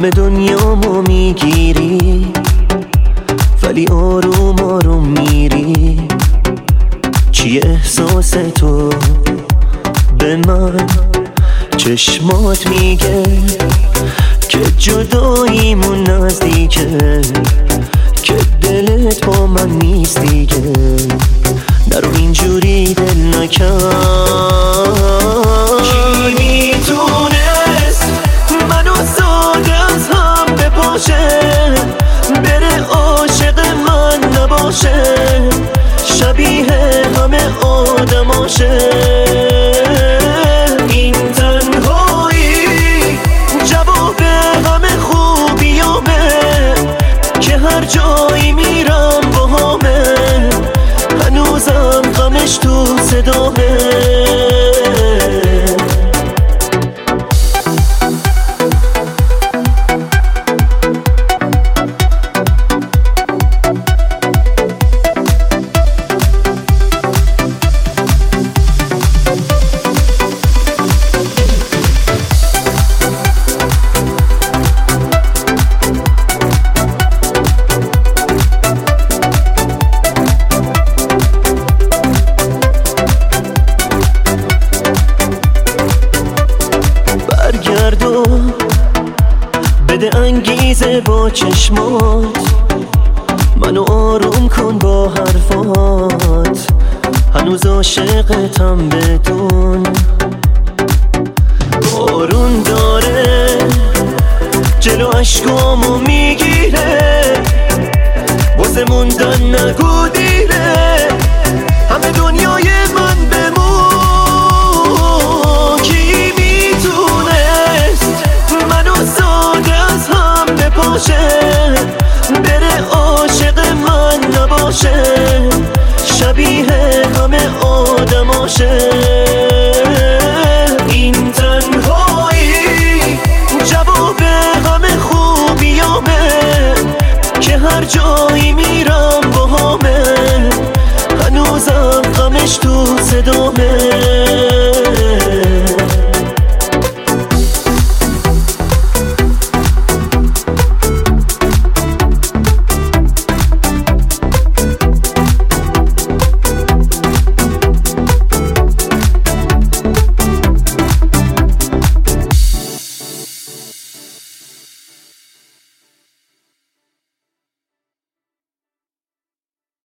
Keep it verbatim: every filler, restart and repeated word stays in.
همه دنیامو میگیری ولی آروم آروم میری. چیه احساس تو به من؟ چشمات میگه که جداییمون نزدیکه، که دلت با من نیست دیگه. نرو اینجوری دل نکن. کی میتونست منو ساده از هم بپاشه، بره عاشق من نباشه، شبیه همه آدماشه. این تنهایی جواب همه خوبیامه، که هر جایی میرم باهامه، هنوزم غمش تو صدامه. بده انگیزه با چشمات، منو آروم کن با حرفات. هنوز عاشقتم بدون. بارون داره جلو اشکامو میگیره، واسه موندن نگو دیره، همه دنیای من بمون. کی میتونست منو ساده از هم بپاشه، بره عاشق من نباشه، شبیه همه آدماشه.